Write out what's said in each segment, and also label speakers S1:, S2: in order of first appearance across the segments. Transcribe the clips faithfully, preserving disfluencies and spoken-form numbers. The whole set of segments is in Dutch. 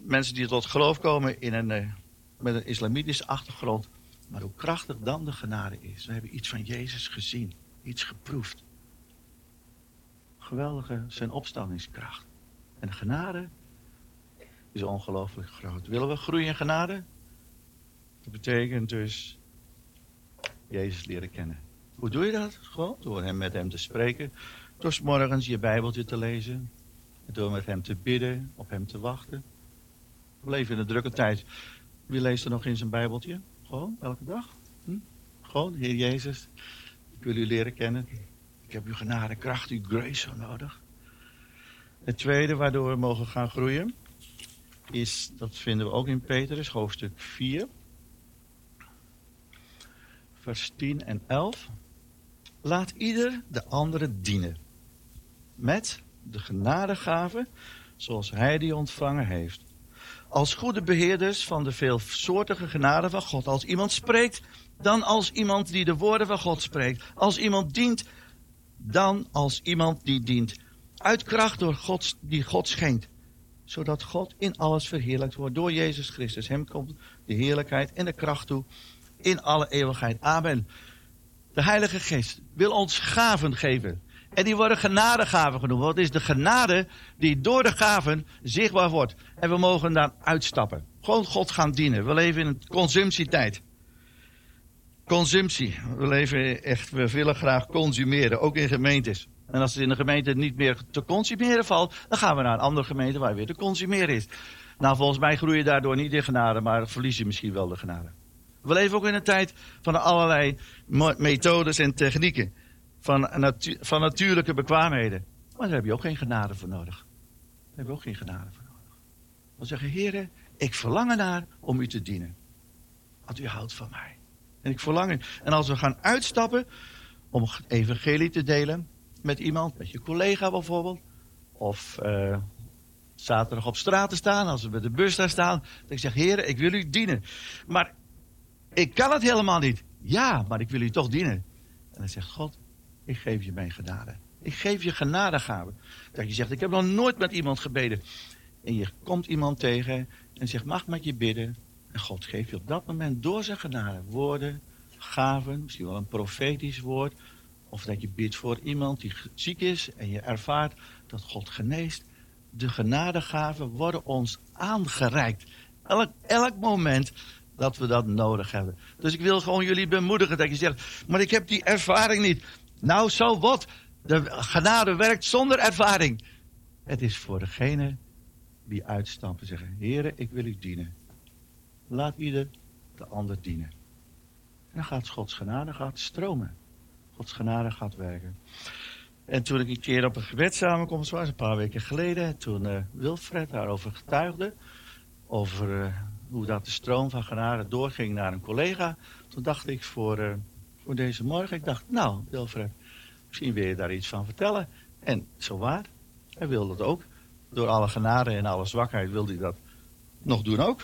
S1: mensen die tot geloof komen in een, uh, met een islamitische achtergrond. Maar hoe krachtig dan de genade is. We hebben iets van Jezus gezien. Iets geproefd. Geweldige zijn opstandingskracht. En de genade is ongelooflijk groot. Willen we groeien in genade? Dat betekent dus Jezus leren kennen. Hoe doe je dat? Gewoon door hem, met hem te spreken. Door 's morgens je Bijbeltje te lezen. Door met hem te bidden, op hem te wachten. We leven in een drukke tijd. Wie leest er nog in zijn Bijbeltje? Gewoon, elke dag. Hm? Gewoon, Heer Jezus, ik wil u leren kennen. Ik heb uw genade, kracht, uw grace zo nodig. Het tweede waardoor we mogen gaan groeien, is, dat vinden we ook in Petrus, hoofdstuk vier. Vers tien en elf. Laat ieder de andere dienen. Met de genadegave, zoals hij die ontvangen heeft. Als goede beheerders van de veelsoortige genade van God. Als iemand spreekt, dan als iemand die de woorden van God spreekt. Als iemand dient, dan als iemand die dient. Uit kracht door God, die God schenkt. Zodat God in alles verheerlijkt wordt door Jezus Christus. Hem komt de heerlijkheid en de kracht toe in alle eeuwigheid. Amen. De Heilige Geest wil ons gaven geven. En die worden genadegaven genoemd. Wat is de genade die door de gaven zichtbaar wordt. En we mogen daar uitstappen. Gewoon God gaan dienen. We leven in een consumptietijd. Consumptie. We leven echt, we willen graag consumeren. Ook in gemeentes. En als het in de gemeente niet meer te consumeren valt, dan gaan we naar een andere gemeente waar weer te consumeren is. Nou, volgens mij groei je daardoor niet in genade, maar verlies je misschien wel de genade. We leven ook in een tijd van allerlei methodes en technieken. Van, natu- van natuurlijke bekwaamheden. Maar daar heb je ook geen genade voor nodig. Daar heb je ook geen genade voor nodig. We zeggen, Heere, ik verlang ernaar om u te dienen. Want u houdt van mij. En ik verlang er. En als we gaan uitstappen om evangelie te delen met iemand, met je collega bijvoorbeeld. Of uh, zaterdag op straat te staan, als we met de bus daar staan. Dan ik zeg, Heere, ik wil u dienen. Maar ik kan het helemaal niet. Ja, maar ik wil u toch dienen. En dan zegt God, ik geef je mijn genade. Ik geef je genadegave. Dat je zegt, ik heb nog nooit met iemand gebeden. En je komt iemand tegen en zegt, mag ik met je bidden? En God geeft je op dat moment door zijn genade woorden, gaven, misschien wel een profetisch woord. Of dat je bidt voor iemand die ziek is en je ervaart dat God geneest. De genadegaven worden ons aangereikt. Elk, elk moment dat we dat nodig hebben. Dus ik wil gewoon jullie bemoedigen dat je zegt, maar ik heb die ervaring niet. Nou, zo wat. De genade werkt zonder ervaring. Het is voor degene die uitstappen en zeggen, Heere, ik wil u dienen. Laat ieder de ander dienen. En dan gaat Gods genade gaat stromen. Gods genade gaat werken. En toen ik een keer op een gebedssamenkomst was, een paar weken geleden, toen uh, Wilfred daarover getuigde, over uh, hoe dat de stroom van genade doorging naar een collega, toen dacht ik voor, uh, voor deze morgen, ik dacht, nou Wilfred, misschien wil je daar iets van vertellen. En zo waar, hij wilde dat ook. Door alle genade en alle zwakheid wilde hij dat nog doen ook.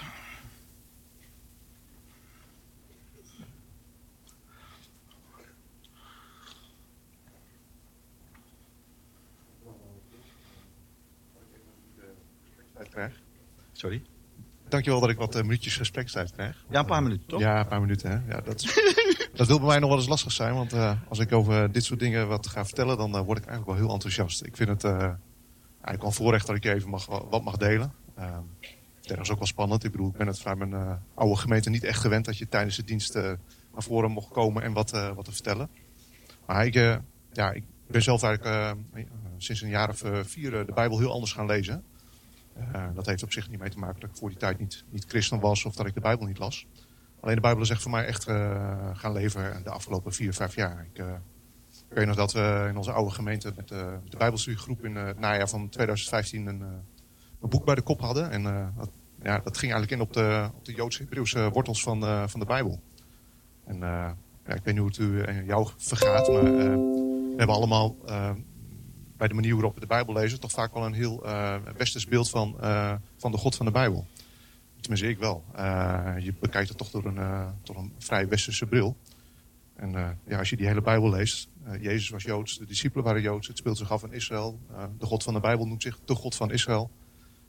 S1: Sorry?
S2: Dankjewel dat ik wat uh, minuutjes gesprekstijd krijg.
S1: Ja, een paar minuten, toch?
S2: Ja, een paar minuten. Hè? Ja, dat, dat wil bij mij nog wel eens lastig zijn. Want uh, als ik over dit soort dingen wat ga vertellen, dan uh, word ik eigenlijk wel heel enthousiast. Ik vind het uh, eigenlijk wel een voorrecht dat ik even mag, wat mag delen. Uh, dat is ook wel spannend. Ik bedoel, ik ben het vanuit mijn uh, oude gemeente niet echt gewend dat je tijdens de dienst uh, naar voren mocht komen en wat, uh, wat te vertellen. Maar ik, uh, ja, ik ben zelf eigenlijk uh, sinds een jaar of uh, vier uh, de Bijbel heel anders gaan lezen. Uh, dat heeft op zich niet mee te maken dat ik voor die tijd niet, niet christen was of dat ik de Bijbel niet las. Alleen de Bijbel is echt voor mij echt uh, gaan leven de afgelopen vier, vijf jaar. Ik, uh, ik weet nog dat we in onze oude gemeente met, uh, met de Bijbelstudiegroep in uh, het najaar van twintig vijftien een, uh, een boek bij de kop hadden. En uh, dat, ja, dat ging eigenlijk in op de, op de Joods-Hebreeuwse wortels van, uh, van de Bijbel. En uh, ja, ik weet niet hoe het u en jou vergaat, maar uh, we hebben allemaal Uh, bij de manier waarop we de Bijbel lezen, toch vaak wel een heel uh, westers beeld van, uh, van de God van de Bijbel. Tenminste, ik wel. Uh, je bekijkt het toch door een, uh, door een vrij westerse bril. En uh, ja, als je die hele Bijbel leest, uh, Jezus was Joods, de discipelen waren Joods, het speelt zich af in Israël. Uh, de God van de Bijbel noemt zich de God van Israël.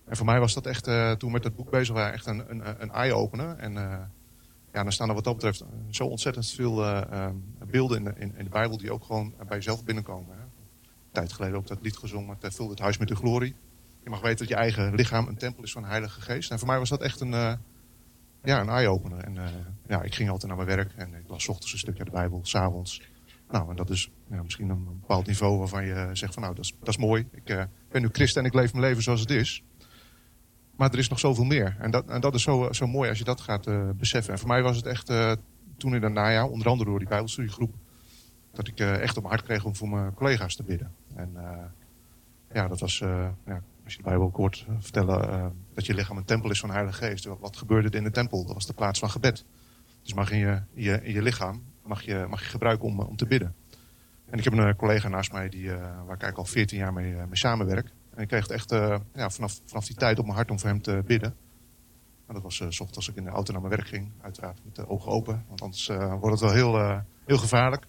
S2: En voor mij was dat echt, uh, toen we met het boek bezig waren, echt een, een, een eye-opener. En uh, ja, dan staan er wat dat betreft zo ontzettend veel uh, uh, beelden in de, in, in de Bijbel die ook gewoon bij jezelf binnenkomen. Hè. Een tijd geleden ook dat lied gezongen, het vult het huis met de glorie. Je mag weten dat je eigen lichaam een tempel is van de Heilige Geest. En voor mij was dat echt een, uh, ja, een eye-opener. En uh, ja, ik ging altijd naar mijn werk en ik las 's ochtends een stukje uit de Bijbel, 's avonds. Nou, en dat is ja, misschien een bepaald niveau waarvan je zegt van nou, dat is, dat is mooi. Ik uh, ben nu christen en ik leef mijn leven zoals het is. Maar er is nog zoveel meer. En dat, en dat is zo, zo mooi als je dat gaat uh, beseffen. En voor mij was het echt, uh, toen in het najaar, onder andere door die Bijbelstudiegroep, dat ik uh, echt op mijn hart kreeg om voor mijn collega's te bidden. En uh, ja, dat was, uh, ja, als je de Bijbel ook hoort vertellen, uh, dat je lichaam een tempel is van de Heilige Geest. Wat, wat gebeurde er in de tempel? Dat was de plaats van gebed. Dus mag in je, in je, in je lichaam mag je, mag je gebruiken om, om te bidden. En ik heb een uh, collega naast mij die, uh, waar ik eigenlijk al veertien jaar mee, uh, mee samenwerk. En ik kreeg het echt uh, ja, vanaf, vanaf die tijd op mijn hart om voor hem te bidden. En dat was uh, 's ochtends als ik in de auto naar mijn werk ging. Uiteraard met de ogen open, want anders uh, wordt het wel heel, uh, heel gevaarlijk.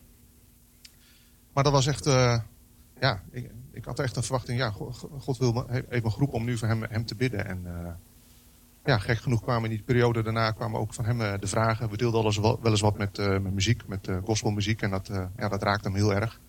S2: Maar dat was echt, uh, ja, ik, ik had echt een verwachting. Ja, God wil me, heeft me geroepen om nu voor hem, hem te bidden. En uh, ja, gek genoeg kwamen in die periode daarna kwamen ook van hem uh, de vragen. We deelden alles wel, wel eens wat met, uh, met muziek, met uh, gospelmuziek. En dat, uh, ja, dat raakte hem heel erg.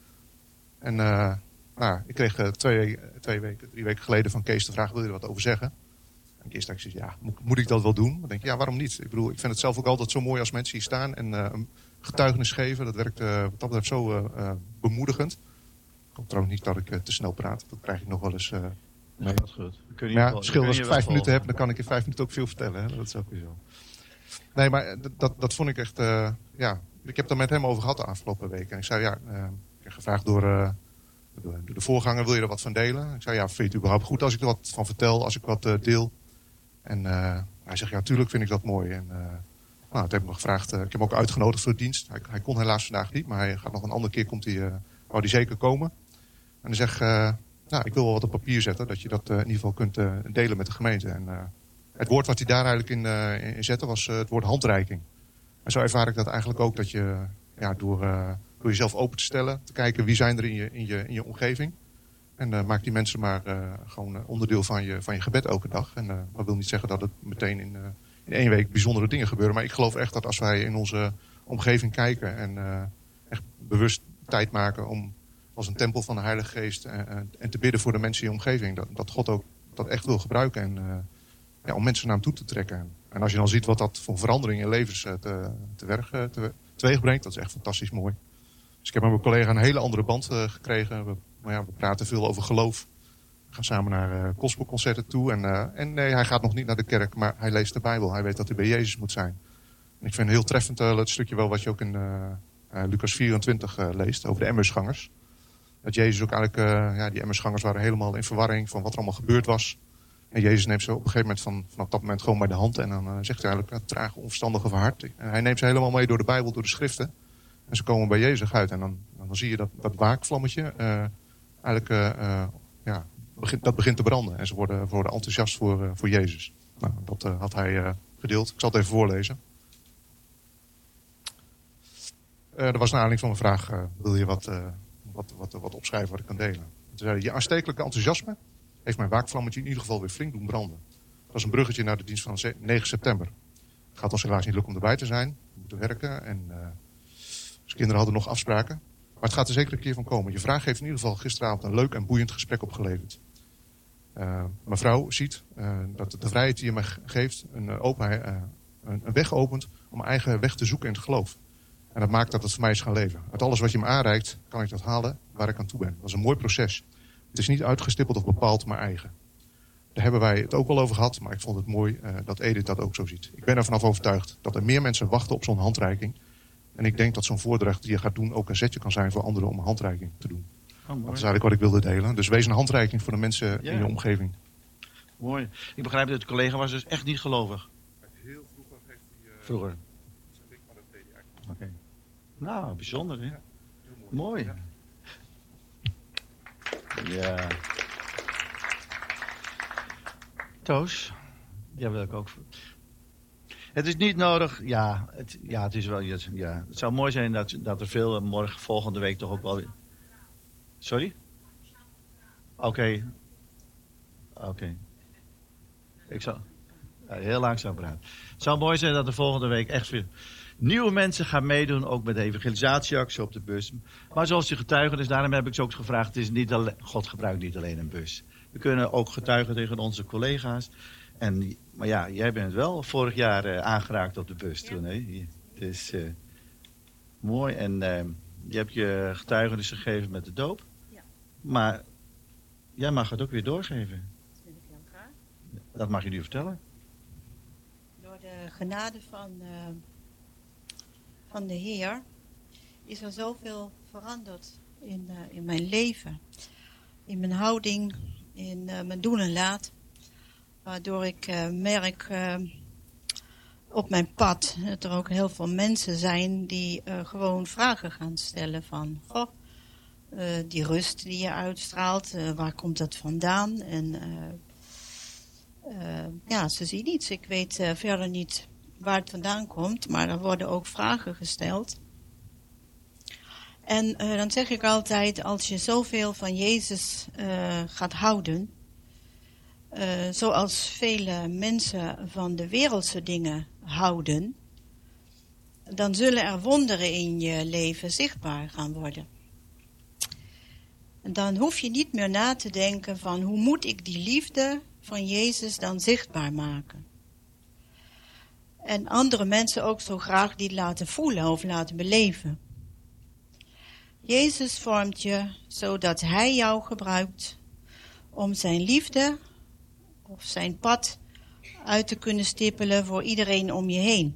S2: En uh, nou, ik kreeg uh, twee, twee weken, drie weken geleden van Kees de vraag, wil je er wat over zeggen? En Kees dacht ik, ja, moet, moet ik dat wel doen? Dan denk ik, ja, waarom niet? Ik bedoel, ik vind het zelf ook altijd zo mooi als mensen hier staan en uh, een getuigenis geven. Dat werkt uh, wat dat betreft zo uh, uh, bemoedigend. Ik hoop trouwens niet dat ik uh, te snel praat. Dat krijg ik nog wel eens uh, mee.
S1: Dat is goed. Kun je
S2: Maar ja,
S1: wel,
S2: het scheelt als ik vijf minuten
S1: volgen.
S2: heb, dan kan ik in vijf minuten ook veel vertellen. Hè? Dat is ook weer zo. Nee, maar dat, dat, dat vond ik echt, uh, ja, ik heb het er met hem over gehad de afgelopen week. En ik zei, ja, uh, ik heb gevraagd door... Uh, De voorganger, wil je er wat van delen? Ik zei, ja, vind je het überhaupt goed als ik er wat van vertel, als ik wat uh, deel? En uh, hij zegt, ja, tuurlijk vind ik dat mooi. En uh, nou, toen heb ik me gevraagd, uh, ik heb hem ook uitgenodigd voor de dienst. Hij, hij kon helaas vandaag niet, maar hij gaat nog een andere keer, komt hij, uh, wou hij zeker komen. En hij zegt, uh, nou, ik wil wel wat op papier zetten, dat je dat uh, in ieder geval kunt uh, delen met de gemeente. En uh, het woord wat hij daar eigenlijk in, uh, in zette was uh, het woord handreiking. En zo ervaar ik dat eigenlijk ook, dat je ja, door... Uh, Door jezelf open te stellen, te kijken wie zijn er in je, in je, in je omgeving. En uh, maak die mensen maar uh, gewoon uh, onderdeel van je, van je gebed elke dag. En uh, dat wil niet zeggen dat het meteen in, uh, in één week bijzondere dingen gebeuren. Maar ik geloof echt dat als wij in onze omgeving kijken en uh, echt bewust tijd maken om als een tempel van de Heilige Geest uh, en te bidden voor de mensen in je omgeving. Dat, dat God ook dat echt wil gebruiken en, uh, ja, om mensen naar hem toe te trekken. En als je dan ziet wat dat voor verandering in levens uh, te, te werk, uh, te, teweeg brengt, dat is echt fantastisch mooi. Dus ik heb met mijn collega een hele andere band uh, gekregen. We, maar ja, we praten veel over geloof. We gaan samen naar uh, gospelconcerten toe. En, uh, en nee, hij gaat nog niet naar de kerk, maar hij leest de Bijbel. Hij weet dat hij bij Jezus moet zijn. En ik vind heel treffend uh, het stukje wel wat je ook in uh, uh, Lucas vierentwintig uh, leest. Over de Emmausgangers. Dat Jezus ook eigenlijk, uh, ja, die Emmausgangers waren helemaal in verwarring van wat er allemaal gebeurd was. En Jezus neemt ze op een gegeven moment van, vanaf dat moment gewoon bij de hand. En dan uh, zegt hij eigenlijk, uh, trage, onverstandige van hart. En hij neemt ze helemaal mee door de Bijbel, door de schriften. En ze komen bij Jezus uit. En dan, dan zie je dat, dat waakvlammetje uh, eigenlijk uh, uh, ja, begint, dat begint te branden. En ze worden, worden enthousiast voor, uh, voor Jezus. Nou, dat uh, had hij uh, gedeeld. Ik zal het even voorlezen. Uh, er was een aanleiding van mijn vraag. Uh, wil je wat, uh, wat, wat, wat opschrijven wat ik kan delen? Toen zei hij, je aanstekelijke enthousiasme heeft mijn waakvlammetje in ieder geval weer flink doen branden. Dat is een bruggetje naar de dienst van negen september. Het gaat ons helaas niet lukken om erbij te zijn. We moeten werken en... Uh, Dus kinderen hadden nog afspraken. Maar het gaat er zeker een keer van komen. Je vraag heeft in ieder geval gisteravond een leuk en boeiend gesprek opgeleverd. Uh, mevrouw ziet uh, dat de vrijheid die je me geeft een, openheid, uh, een, een weg opent om mijn eigen weg te zoeken in het geloof. En dat maakt dat het voor mij is gaan leven. Uit alles wat je me aanreikt kan ik dat halen waar ik aan toe ben. Dat is een mooi proces. Het is niet uitgestippeld of bepaald, maar eigen. Daar hebben wij het ook wel over gehad, maar ik vond het mooi uh, dat Edith dat ook zo ziet. Ik ben er vanaf overtuigd dat er meer mensen wachten op zo'n handreiking. En ik denk dat zo'n voordracht die je gaat doen ook een zetje kan zijn voor anderen om een handreiking te doen. Oh, dat is eigenlijk wat ik wilde delen. Dus wees een handreiking voor de mensen ja. in je omgeving.
S1: Mooi. Ik begrijp dat de collega was dus echt niet gelovig.
S2: Heel vroeger heeft hij... Uh,
S1: vroeger? Oké. Okay. Nou, bijzonder hè? Ja, mooi. Mooi. Ja. ja. Toos, jij wil ik ook... Het is niet nodig, ja, het, ja, het is wel, ja, het zou mooi zijn dat, dat er veel morgen, volgende week toch ook wel... Sorry? Oké. Okay. Oké. Okay. Ik zal ja, heel langzaam praten. Het zou mooi zijn dat er volgende week echt weer nieuwe mensen gaan meedoen. Ook met de evangelisatieactie op de bus. Maar zoals je getuigen is, daarom heb ik ze ook gevraagd. Het is niet alleen, God gebruikt niet alleen een bus. We kunnen ook getuigen tegen onze collega's. En, maar ja, jij bent wel vorig jaar uh, aangeraakt op de bus ja. toen. Hè? Het is uh, mooi. En uh, je hebt je getuigenis gegeven met de doop.
S3: Ja.
S1: Maar jij mag het ook weer doorgeven.
S3: Dat vind ik heel graag.
S1: Dat mag je nu vertellen.
S3: Door de genade van, uh, van de Heer is er zoveel veranderd in, uh, in mijn leven. In mijn houding, in uh, mijn doen en laten. Waardoor ik uh, merk uh, op mijn pad dat er ook heel veel mensen zijn die uh, gewoon vragen gaan stellen van... Goh, uh, die rust die je uitstraalt, uh, waar komt dat vandaan? En uh, uh, ja, ze zien iets. Ik weet uh, verder niet waar het vandaan komt, maar er worden ook vragen gesteld. En uh, dan zeg ik altijd, als je zoveel van Jezus uh, gaat houden... Uh, zoals vele mensen van de wereldse dingen houden, dan zullen er wonderen in je leven zichtbaar gaan worden. En dan hoef je niet meer na te denken van hoe moet ik die liefde van Jezus dan zichtbaar maken. En andere mensen ook zo graag die laten voelen of laten beleven. Jezus vormt je zodat Hij jou gebruikt om zijn liefde of zijn pad uit te kunnen stippelen voor iedereen om je heen.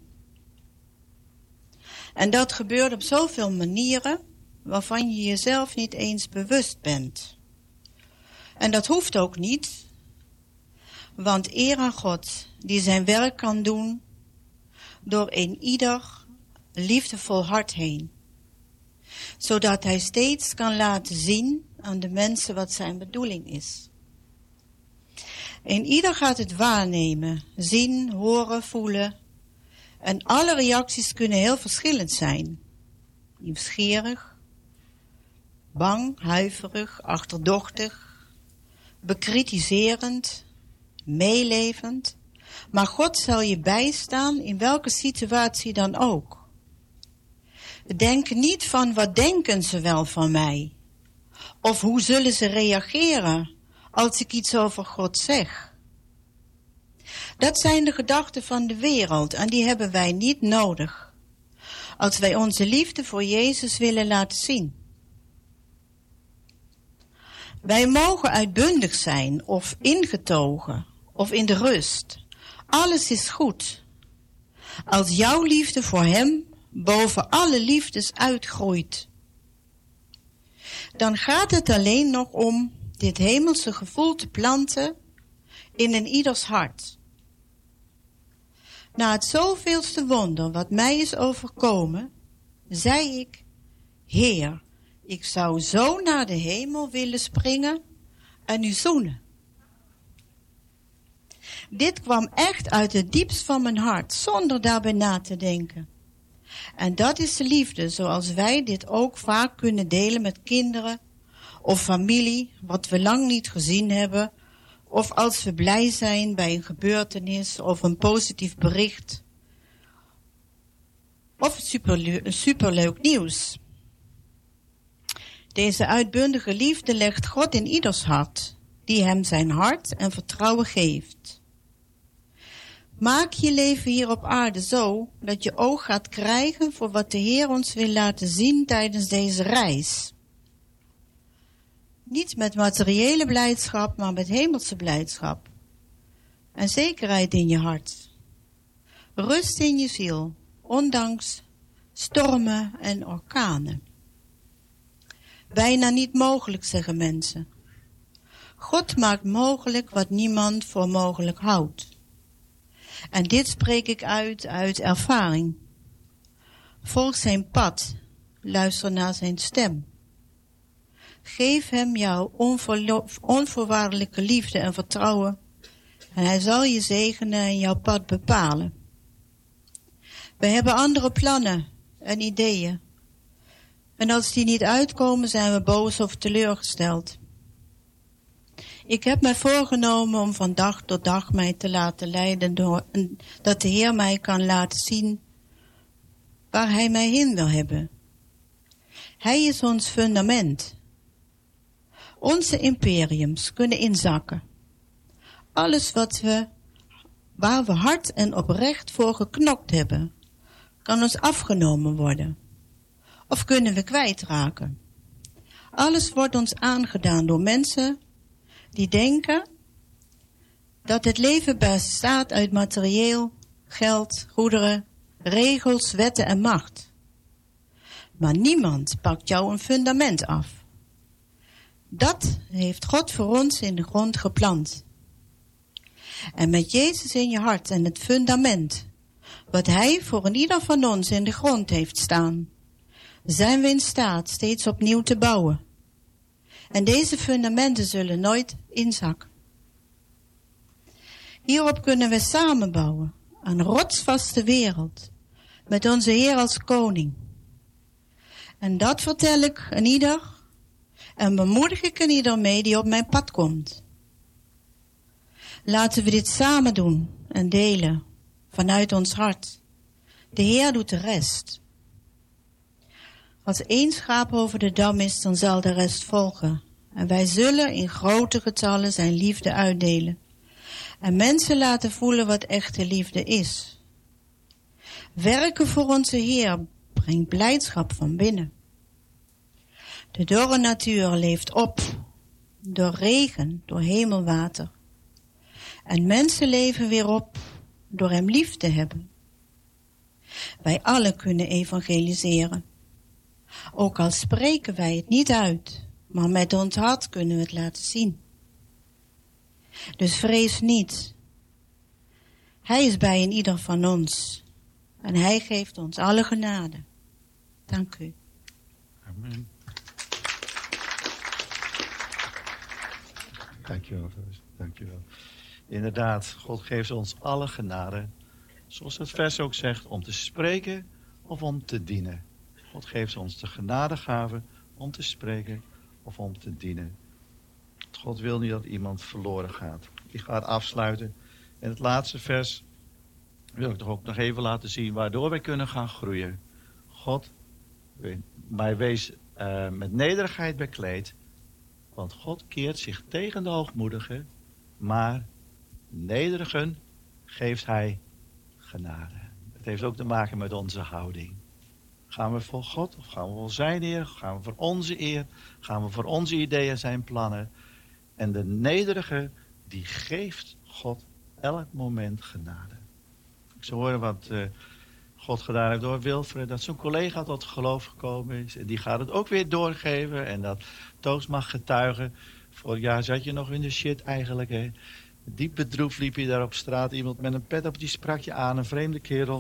S3: En dat gebeurt op zoveel manieren waarvan je jezelf niet eens bewust bent. En dat hoeft ook niet, want eer aan God die zijn werk kan doen door een ieder liefdevol hart heen. Zodat hij steeds kan laten zien aan de mensen wat zijn bedoeling is. En ieder gaat het waarnemen, zien, horen, voelen. En alle reacties kunnen heel verschillend zijn. Nieuwsgierig, bang, huiverig, achterdochtig, bekritiserend, meelevend. Maar God zal je bijstaan in welke situatie dan ook. Denk niet van wat denken ze wel van mij? Of hoe zullen ze reageren als ik iets over God zeg? Dat zijn de gedachten van de wereld en die hebben wij niet nodig. Als wij onze liefde voor Jezus willen laten zien. Wij mogen uitbundig zijn of ingetogen of in de rust. Alles is goed. Als jouw liefde voor Hem boven alle liefdes uitgroeit. Dan gaat het alleen nog om dit hemelse gevoel te planten in een ieders hart. Na het zoveelste wonder wat mij is overkomen, zei ik, Heer, ik zou zo naar de hemel willen springen en u zoenen. Dit kwam echt uit het diepst van mijn hart, zonder daarbij na te denken. En dat is de liefde, zoals wij dit ook vaak kunnen delen met kinderen of familie, wat we lang niet gezien hebben, of als we blij zijn bij een gebeurtenis of een positief bericht, of superleuk, superleuk nieuws. Deze uitbundige liefde legt God in ieders hart, die hem zijn hart en vertrouwen geeft. Maak je leven hier op aarde zo, dat je oog gaat krijgen voor wat de Heer ons wil laten zien tijdens deze reis. Niet met materiële blijdschap, maar met hemelse blijdschap. En zekerheid in je hart. Rust in je ziel, ondanks stormen en orkanen. Bijna niet mogelijk, zeggen mensen. God maakt mogelijk wat niemand voor mogelijk houdt. En dit spreek ik uit uit ervaring. Volg zijn pad, luister naar zijn stem. Geef hem jouw onvoorwaardelijke liefde en vertrouwen en hij zal je zegenen en jouw pad bepalen. We hebben andere plannen en ideeën. En als die niet uitkomen zijn we boos of teleurgesteld. Ik heb mij voorgenomen om van dag tot dag mij te laten leiden door, dat de Heer mij kan laten zien waar Hij mij heen wil hebben. Hij is ons fundament. Onze imperiums kunnen inzakken. Alles wat we, waar we hard en oprecht voor geknokt hebben, kan ons afgenomen worden. Of kunnen we kwijtraken. Alles wordt ons aangedaan door mensen die denken dat het leven bestaat uit materieel, geld, goederen, regels, wetten en macht. Maar niemand pakt jou een fundament af. Dat heeft God voor ons in de grond geplant. En met Jezus in je hart en het fundament, wat Hij voor een ieder van ons in de grond heeft staan, zijn we in staat steeds opnieuw te bouwen. En deze fundamenten zullen nooit inzakken. Hierop kunnen we samen bouwen, een rotsvaste wereld, met onze Heer als koning. En dat vertel ik aan ieder en bemoedig ik aan ieder mee die op mijn pad komt. Laten we dit samen doen en delen vanuit ons hart. De Heer doet de rest. Als één schaap over de dam is, dan zal de rest volgen. En wij zullen in grote getallen zijn liefde uitdelen. En mensen laten voelen wat echte liefde is. Werken voor onze Heer brengt blijdschap van binnen. De dorre natuur leeft op, door regen, door hemelwater. En mensen leven weer op, door Hem lief te hebben. Wij allen kunnen evangeliseren. Ook al spreken wij het niet uit, maar met ons hart kunnen we het laten zien. Dus vrees niet. Hij is bij een ieder van ons. En Hij geeft ons alle genade. Dank u.
S1: Amen. Dankjewel, dankjewel. Inderdaad, God geeft ons alle genade. Zoals het vers ook zegt, om te spreken of om te dienen. God geeft ons de genadegave om te spreken of om te dienen. God wil niet dat iemand verloren gaat. Ik ga het afsluiten. En het laatste vers wil ik toch ook nog even laten zien waardoor wij kunnen gaan groeien. God, mij wees uh, met nederigheid bekleed, want God keert zich tegen de hoogmoedigen, maar nederigen geeft Hij genade. Het heeft ook te maken met onze houding. Gaan we voor God of gaan we voor zijn eer? Gaan we voor onze eer? Gaan we voor onze ideeën, zijn plannen? En de nederige, die geeft God elk moment genade. Ik zou horen wat uh, God gedaan heeft door Wilfred, dat zijn collega tot geloof gekomen is. En die gaat het ook weer doorgeven. En dat Toos mag getuigen. Vorig jaar zat je nog in de shit eigenlijk. Hè. Diep bedroefd liep je daar op straat. Iemand met een pet op, die sprak je aan. Een vreemde kerel.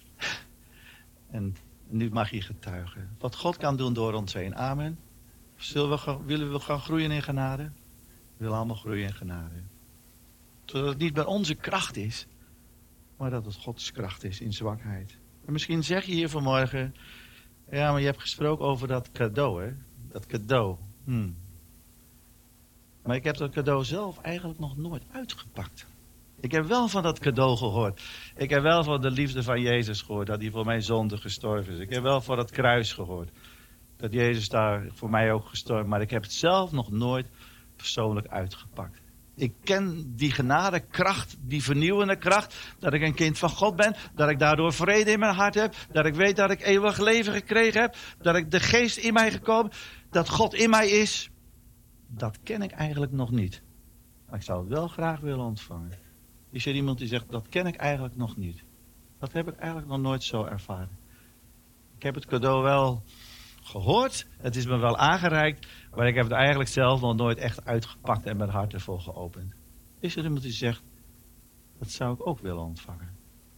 S1: En nu mag je getuigen. Wat God kan doen door ons heen. Amen. Zullen we gaan, willen we gaan groeien in genade? We willen allemaal groeien in genade. Zodat het niet bij onze kracht is. Maar dat het Gods kracht is in zwakheid. En misschien zeg je hier vanmorgen. Ja, maar je hebt gesproken over dat cadeau, hè? Dat cadeau. Hmm. Maar ik heb dat cadeau zelf eigenlijk nog nooit uitgepakt. Ik heb wel van dat cadeau gehoord. Ik heb wel van de liefde van Jezus gehoord. Dat hij voor mijn zonde gestorven is. Ik heb wel van het kruis gehoord. Dat Jezus daar voor mij ook gestorven. Maar ik heb het zelf nog nooit persoonlijk uitgepakt. Ik ken die genadekracht, die vernieuwende kracht. Dat ik een kind van God ben. Dat ik daardoor vrede in mijn hart heb. Dat ik weet dat ik eeuwig leven gekregen heb. Dat ik de geest in mij gekomen. Dat God in mij is. Dat ken ik eigenlijk nog niet. Maar ik zou het wel graag willen ontvangen. Is er iemand die zegt, dat ken ik eigenlijk nog niet. Dat heb ik eigenlijk nog nooit zo ervaren. Ik heb het cadeau wel gehoord. Het is me wel aangereikt. Maar ik heb het eigenlijk zelf nog nooit echt uitgepakt en mijn hart ervoor geopend. Is er iemand die zegt, dat zou ik ook willen ontvangen.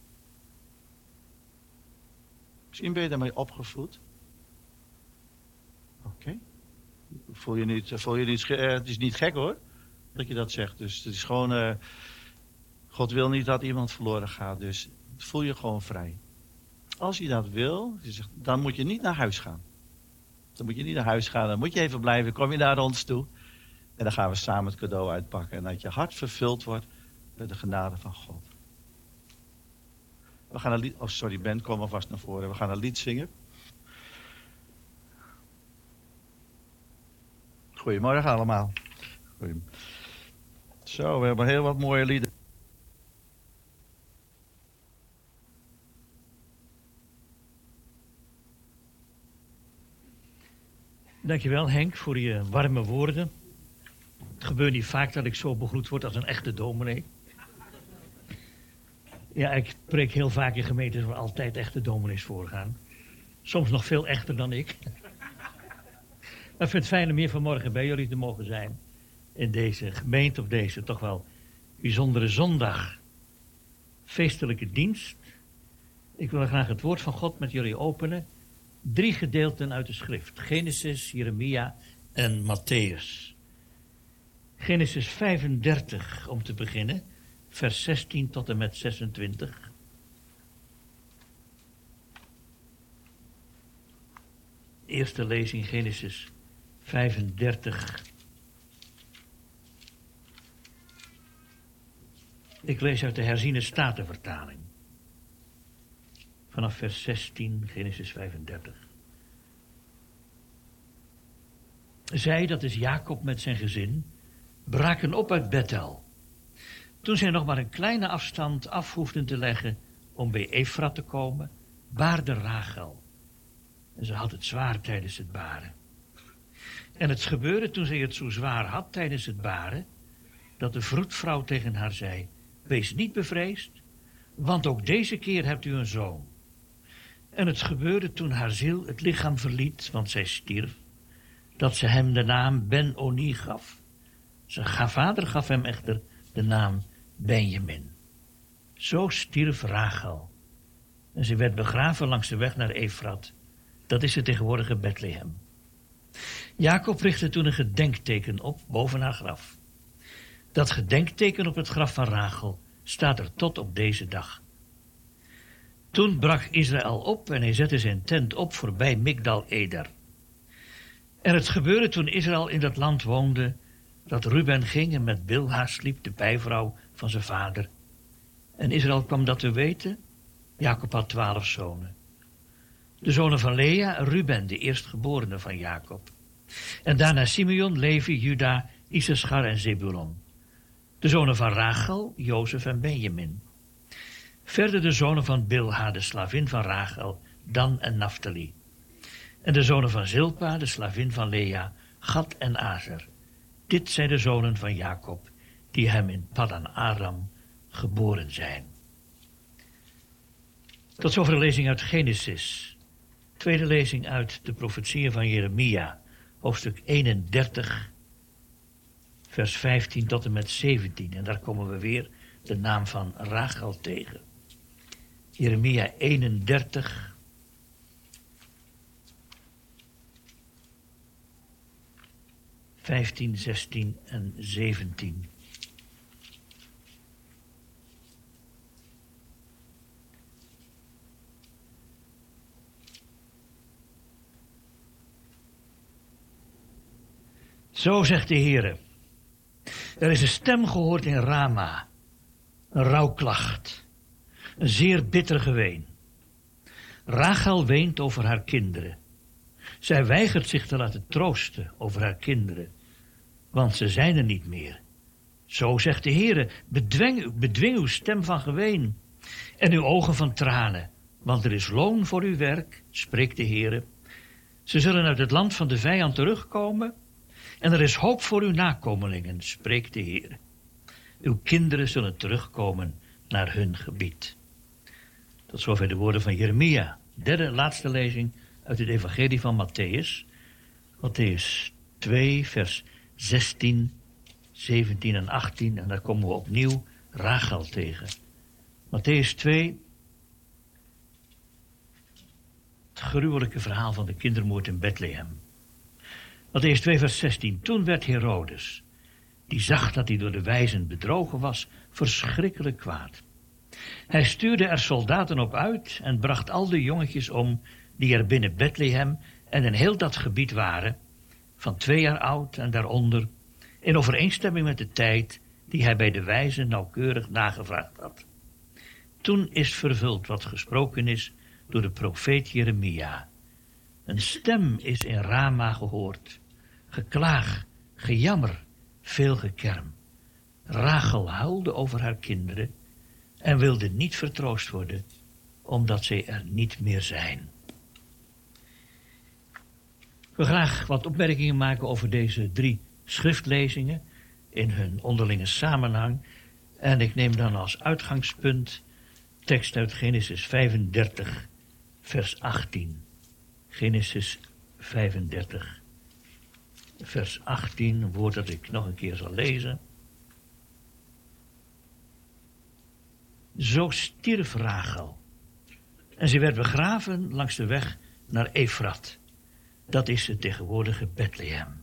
S1: Misschien ben je daarmee opgevoed. Oké. Okay. Voel je niet, voel je niet, uh, het is niet gek hoor, dat je dat zegt. Dus het is gewoon, uh, God wil niet dat iemand verloren gaat. Dus voel je gewoon vrij. Als je dat wil, je zegt, dan moet je niet naar huis gaan. Dan moet je niet naar huis gaan, dan moet je even blijven. Kom je naar ons toe. En dan gaan we samen het cadeau uitpakken. En dat je hart vervuld wordt met de genade van God. We gaan een lied... Oh, sorry, Ben, kom alvast naar voren. We gaan een lied zingen. Goedemorgen allemaal. Goedem... Zo, we hebben heel wat mooie lieden.
S4: Dankjewel Henk voor je warme woorden. Het gebeurt niet vaak dat ik zo begroet word als een echte dominee. Ja, ik preek heel vaak in gemeentes waar altijd echte dominees voorgaan. Soms nog veel echter dan ik. Maar ik vind het fijn om hier vanmorgen bij jullie te mogen zijn. In deze gemeente, op deze toch wel bijzondere zondag. Feestelijke dienst. Ik wil graag het woord van God met jullie openen. Drie gedeelten uit de schrift. Genesis, Jeremia en Mattheüs. Genesis vijfendertig om te beginnen. Vers zestien tot en met zesentwintig. Eerste lezing Genesis vijfendertig. Ik lees uit de herziene statenvertaling. Vanaf vers zestien, Genesis vijfendertig. Zij, dat is Jacob met zijn gezin, braken op uit Bethel. Toen zij nog maar een kleine afstand af hoefden te leggen om bij Efrat te komen, baarde Rachel. En ze had het zwaar tijdens het baren. En het gebeurde toen zij het zo zwaar had tijdens het baren, dat de vroedvrouw tegen haar zei, wees niet bevreesd, want ook deze keer hebt u een zoon. En het gebeurde toen haar ziel het lichaam verliet, want zij stierf, dat ze hem de naam Ben-Oni gaf. Zijn vader gaf hem echter de naam Benjamin. Zo stierf Rachel. En ze werd begraven langs de weg naar Efrat. Dat is het tegenwoordige Bethlehem. Jacob richtte toen een gedenkteken op boven haar graf. Dat gedenkteken op het graf van Rachel staat er tot op deze dag. Toen brak Israël op en hij zette zijn tent op voorbij Migdal-Eder. En het gebeurde toen Israël in dat land woonde, dat Ruben ging en met Bilha sliep, de bijvrouw van zijn vader. En Israël kwam dat te weten. Jacob had twaalf zonen. De zonen van Lea, Ruben, de eerstgeborene van Jacob. En daarna Simeon, Levi, Juda, Issachar en Zebulon. De zonen van Rachel, Jozef en Benjamin. Verder de zonen van Bilha, de slavin van Rachel, Dan en Naphtali. En de zonen van Zilpa, de slavin van Lea, Gad en Azer. Dit zijn de zonen van Jacob, die hem in Paddan Aram geboren zijn. Tot zover de lezing uit Genesis. Tweede lezing uit de profetieën van Jeremia, hoofdstuk eenendertig, vers vijftien tot en met zeventien. En daar komen we weer de naam van Rachel tegen. Jeremia eenendertig, vijftien, zestien en zeventien. Zo zegt de Heere, er is een stem gehoord in Rama, een rouwklacht, een zeer bitter geween. Rachel weent over haar kinderen. Zij weigert zich te laten troosten over haar kinderen, want ze zijn er niet meer. Zo zegt de Heere, bedwing, bedwing uw stem van geween en uw ogen van tranen, want er is loon voor uw werk, spreekt de Heere. Ze zullen uit het land van de vijand terugkomen en er is hoop voor uw nakomelingen, spreekt de Heer. Uw kinderen zullen terugkomen naar hun gebied. Tot zover de woorden van Jeremia. Derde, laatste lezing uit het evangelie van Mattheüs. Mattheüs twee, vers zestien, zeventien en achttien. En daar komen we opnieuw Rachel tegen. Mattheüs twee. Het gruwelijke verhaal van de kindermoord in Bethlehem. Mattheüs twee, vers zestien. Toen werd Herodes, die zag dat hij door de wijzen bedrogen was, verschrikkelijk kwaad. Hij stuurde er soldaten op uit en bracht al de jongetjes om die er binnen Bethlehem en in heel dat gebied waren, van twee jaar oud en daaronder, in overeenstemming met de tijd die hij bij de wijzen nauwkeurig nagevraagd had. Toen is vervuld wat gesproken is door de profeet Jeremia. Een stem is in Rama gehoord, geklaag, gejammer, veel gekerm. Rachel huilde over haar kinderen en wilde niet vertroost worden, omdat zij er niet meer zijn. Ik wil graag wat opmerkingen maken over deze drie schriftlezingen in hun onderlinge samenhang. En ik neem dan als uitgangspunt tekst uit Genesis vijfendertig, vers achttien. Genesis vijfendertig, vers achttien, een woord dat ik nog een keer zal lezen. Zo stierf Rachel. En ze werd begraven langs de weg naar Efrat. Dat is het tegenwoordige Bethlehem.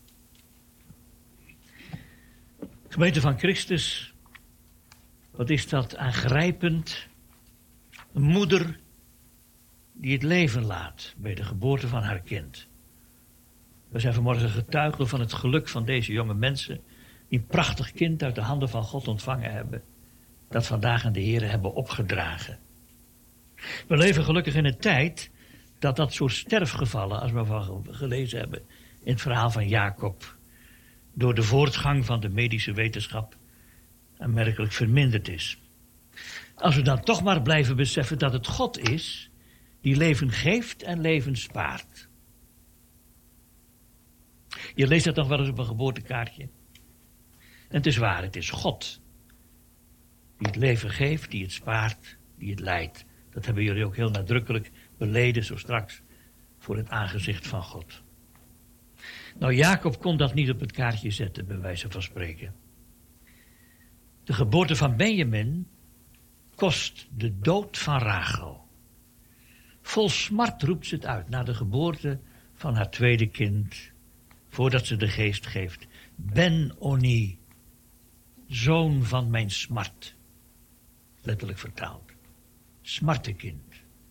S4: Gemeente van Christus, wat is dat aangrijpend? Een moeder die het leven laat bij de geboorte van haar kind. We zijn vanmorgen getuigen van het geluk van deze jonge mensen die een prachtig kind uit de handen van God ontvangen hebben, dat vandaag aan de Heere hebben opgedragen. We leven gelukkig in een tijd dat dat soort sterfgevallen, als we van gelezen hebben in het verhaal van Jacob, door de voortgang van de medische wetenschap aanmerkelijk verminderd is. Als we dan toch maar blijven beseffen dat het God is die leven geeft en leven spaart. Je leest dat nog wel eens op een geboortekaartje. En het is waar, het is God die het leven geeft, die het spaart, die het leidt. Dat hebben jullie ook heel nadrukkelijk beleden zo straks voor het aangezicht van God. Nou, Jacob kon dat niet op het kaartje zetten, bij wijze van spreken. De geboorte van Benjamin kost de dood van Rachel. Vol smart roept ze het uit na de geboorte van haar tweede kind, voordat ze de geest geeft. Ben-Oni, zoon van mijn smart. Letterlijk vertaald. Smartenkind.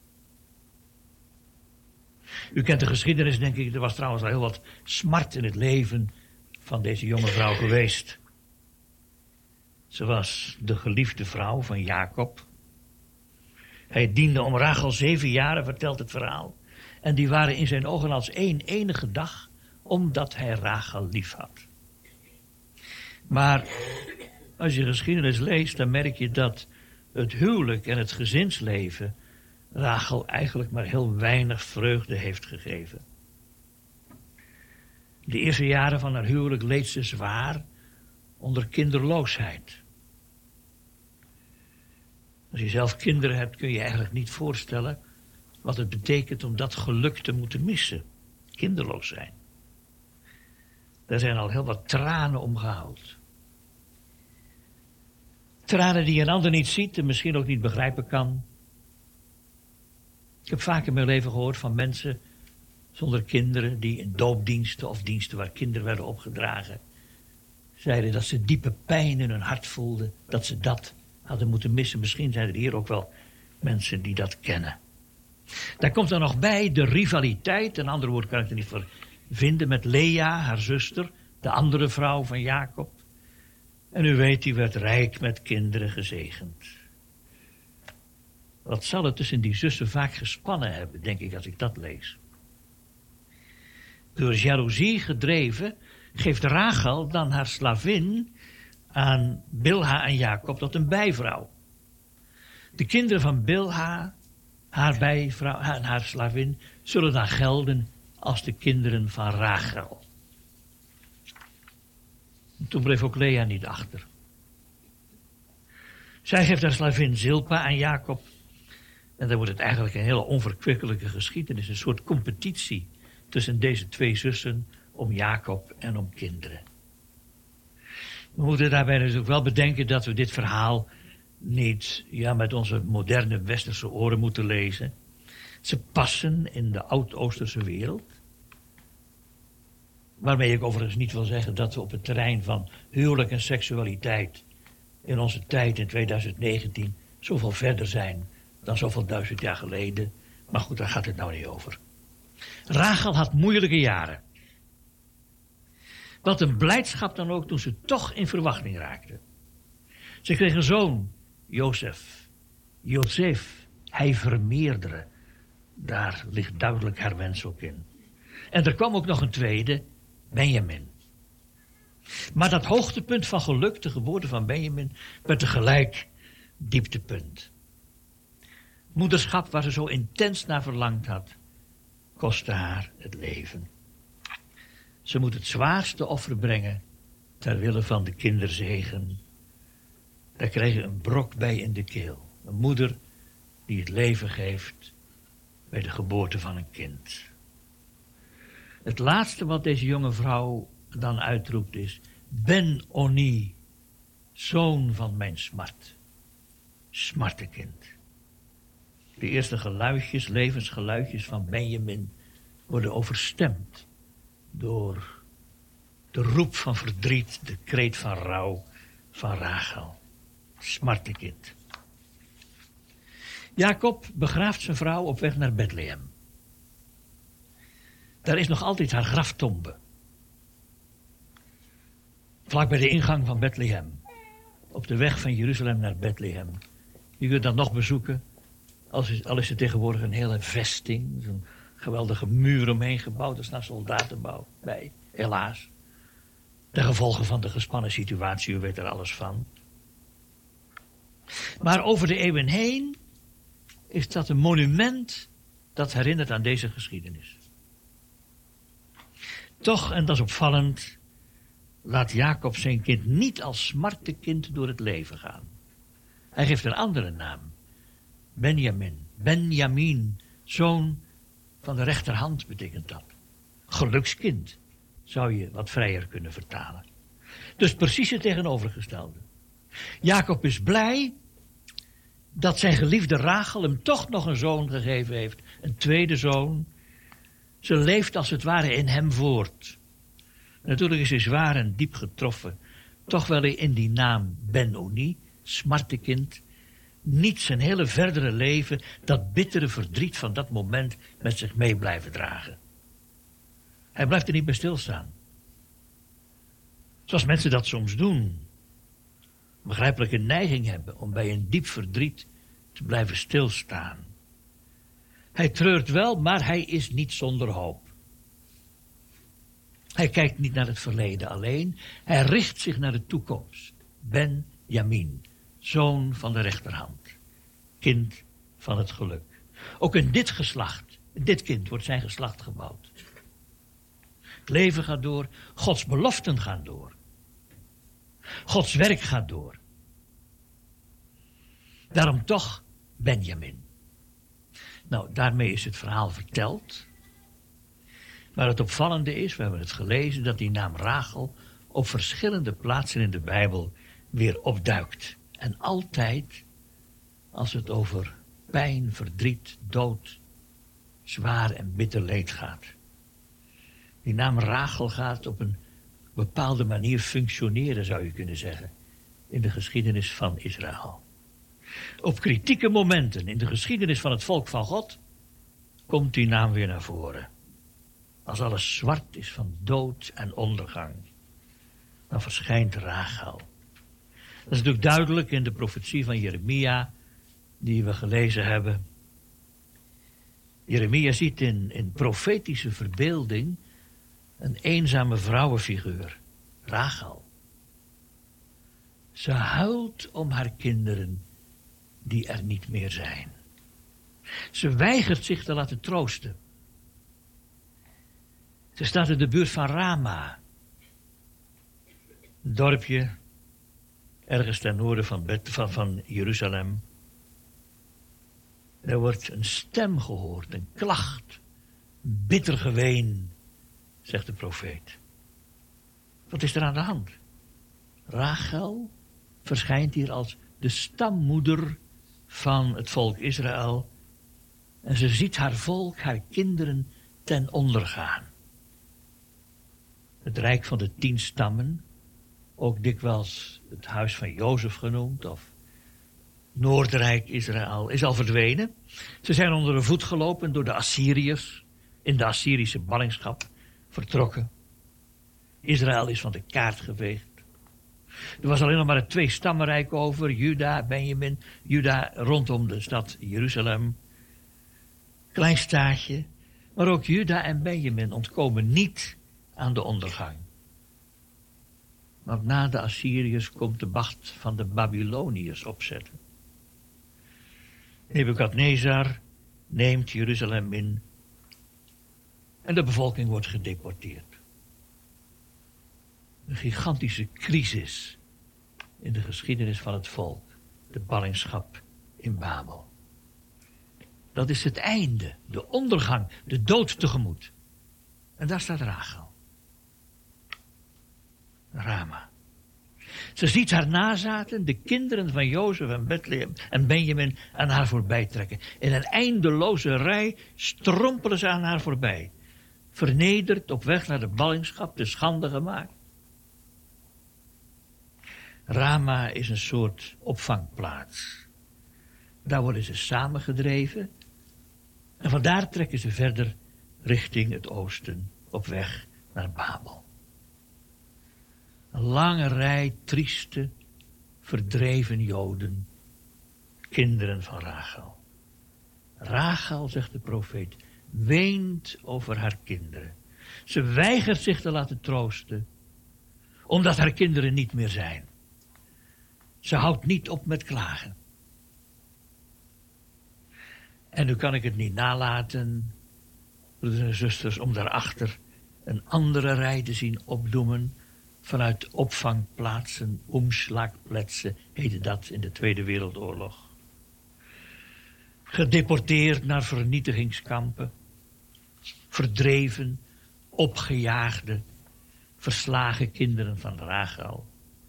S4: U kent de geschiedenis, denk ik. Er was trouwens al heel wat smart in het leven van deze jonge vrouw geweest. Ze was de geliefde vrouw van Jacob. Hij diende om Rachel zeven jaren, vertelt het verhaal. En die waren in zijn ogen als één enige dag, omdat hij Rachel lief had. Maar als je geschiedenis leest, dan merk je dat het huwelijk en het gezinsleven Rachel eigenlijk maar heel weinig vreugde heeft gegeven. De eerste jaren van haar huwelijk leed ze zwaar onder kinderloosheid. Als je zelf kinderen hebt, kun je eigenlijk niet voorstellen wat het betekent om dat geluk te moeten missen. Kinderloos zijn. Daar zijn al heel wat tranen om gehuild. Tranen die een ander niet ziet en misschien ook niet begrijpen kan. Ik heb vaak in mijn leven gehoord van mensen zonder kinderen die in doopdiensten of diensten waar kinderen werden opgedragen, zeiden dat ze diepe pijn in hun hart voelden, dat ze dat hadden moeten missen. Misschien zijn er hier ook wel mensen die dat kennen. Daar komt er nog bij de rivaliteit, een ander woord kan ik er niet voor vinden, met Lea, haar zuster, de andere vrouw van Jacob. En u weet, die werd rijk met kinderen gezegend. Wat zal het tussen die zussen vaak gespannen hebben, denk ik, als ik dat lees. Door jaloezie gedreven geeft Rachel dan haar slavin aan Bilha en Jacob tot een bijvrouw. De kinderen van Bilha, haar bijvrouw en haar slavin, zullen dan gelden als de kinderen van Rachel. En toen bleef ook Lea niet achter. Zij geeft haar slavin Zilpa aan Jacob. En dan wordt het eigenlijk een hele onverkwikkelijke geschiedenis. Een soort competitie tussen deze twee zussen om Jacob en om kinderen. We moeten daarbij natuurlijk wel bedenken dat we dit verhaal niet ja, met onze moderne westerse oren moeten lezen. Ze passen in de oud-Oosterse wereld. Waarmee ik overigens niet wil zeggen dat we op het terrein van huwelijk en seksualiteit in onze tijd in tweeduizend negentien zoveel verder zijn dan zoveel duizend jaar geleden. Maar goed, daar gaat het nou niet over. Rachel had moeilijke jaren. Wat een blijdschap dan ook toen ze toch in verwachting raakten. Ze kreeg een zoon, Jozef. Jozef, hij vermeerderde. Daar ligt duidelijk haar wens ook in. En er kwam ook nog een tweede, Benjamin. Maar dat hoogtepunt van geluk, de geboorte van Benjamin, werd tegelijk dieptepunt. Moederschap, waar ze zo intens naar verlangd had, kostte haar het leven. Ze moet het zwaarste offer brengen ter wille van de kinderzegen. Daar kreeg je een brok bij in de keel. Een moeder die het leven geeft bij de geboorte van een kind. Het laatste wat deze jonge vrouw dan uitroept is: Ben-Oni, zoon van mijn smart. Smartenkind. De eerste geluidjes, levensgeluidjes van Benjamin worden overstemd door de roep van verdriet, de kreet van rouw van Rachel. Smartenkind. Jacob begraaft zijn vrouw op weg naar Bethlehem. Daar is nog altijd haar graftombe. Vlak bij de ingang van Bethlehem. Op de weg van Jeruzalem naar Bethlehem. Je kunt dat nog bezoeken. Al is, al is er tegenwoordig een hele vesting. Zo'n geweldige muur omheen gebouwd. Er is nou soldatenbouw bij, helaas. De gevolgen van de gespannen situatie, u weet er alles van. Maar over de eeuwen heen is dat een monument dat herinnert aan deze geschiedenis. Toch, en dat is opvallend, laat Jacob zijn kind niet als smartenkind door het leven gaan. Hij geeft een andere naam. Benjamin. Benjamin, zoon van de rechterhand betekent dat. Gelukskind, zou je wat vrijer kunnen vertalen. Dus precies het tegenovergestelde. Jacob is blij dat zijn geliefde Rachel hem toch nog een zoon gegeven heeft. Een tweede zoon. Ze leeft als het ware in hem voort. Natuurlijk is hij zwaar en diep getroffen. Toch wel in die naam Ben-Oni, smartenkind, niet zijn hele verdere leven dat bittere verdriet van dat moment met zich mee blijven dragen. Hij blijft er niet bij stilstaan. Zoals mensen dat soms doen. Begrijpelijke neiging hebben om bij een diep verdriet te blijven stilstaan. Hij treurt wel, maar hij is niet zonder hoop. Hij kijkt niet naar het verleden alleen. Hij richt zich naar de toekomst. Benjamin, zoon van de rechterhand. Kind van het geluk. Ook in dit geslacht, in dit kind wordt zijn geslacht gebouwd. Het leven gaat door, Gods beloften gaan door. Gods werk gaat door. Daarom toch Benjamin. Nou, daarmee is het verhaal verteld. Maar het opvallende is, we hebben het gelezen, dat die naam Rachel op verschillende plaatsen in de Bijbel weer opduikt. En altijd als het over pijn, verdriet, dood, zwaar en bitter leed gaat. Die naam Rachel gaat op een bepaalde manier functioneren, zou je kunnen zeggen, in de geschiedenis van Israël. Op kritieke momenten in de geschiedenis van het volk van God komt die naam weer naar voren. Als alles zwart is van dood en ondergang, dan verschijnt Rachel. Dat is natuurlijk duidelijk in de profetie van Jeremia, die we gelezen hebben. Jeremia ziet in, in profetische verbeelding een eenzame vrouwenfiguur, Rachel. Ze huilt om haar kinderen die er niet meer zijn. Ze weigert zich te laten troosten. Ze staat in de buurt van Rama, een dorpje ergens ten noorden van, Bet, van, van Jeruzalem. Er wordt een stem gehoord, een klacht, een bitter geween, zegt de profeet. Wat is er aan de hand? Rachel verschijnt hier als de stammoeder van het volk Israël. En ze ziet haar volk, haar kinderen ten onder gaan. Het rijk van de tien stammen, ook dikwijls het huis van Jozef genoemd, of Noordrijk Israël, is al verdwenen. Ze zijn onder de voet gelopen door de Assyriërs, in de Assyrische ballingschap vertrokken. Israël is van de kaart geveegd. Er was alleen nog maar het twee stammenrijk over, Juda, Benjamin, Juda rondom de stad Jeruzalem. Klein staatje, maar ook Juda en Benjamin ontkomen niet aan de ondergang. Want na de Assyriërs komt de macht van de Babyloniërs opzetten. Nebukadnezar neemt Jeruzalem in en de bevolking wordt gedeporteerd. Een gigantische crisis in de geschiedenis van het volk, de ballingschap in Babel. Dat is het einde, de ondergang, de dood tegemoet. En daar staat Rachel. Rama. Ze ziet haar nazaten, de kinderen van Jozef en Bethlehem en Benjamin, aan haar voorbij trekken. In een eindeloze rij strompelen ze aan haar voorbij. Vernederd op weg naar de ballingschap, de schande gemaakt. Rama is een soort opvangplaats. Daar worden ze samengedreven. En vandaar trekken ze verder richting het oosten, op weg naar Babel. Een lange rij trieste, verdreven Joden, kinderen van Rachel. Rachel, zegt de profeet, weent over haar kinderen. Ze weigert zich te laten troosten, omdat haar kinderen niet meer zijn. Ze houdt niet op met klagen. En nu kan ik het niet nalaten, broeders en zusters, om daarachter een andere rij te zien opdoemen, vanuit opvangplaatsen, omslagplaatsen, heette dat in de Tweede Wereldoorlog. Gedeporteerd naar vernietigingskampen, verdreven, opgejaagde, verslagen kinderen van Rachel.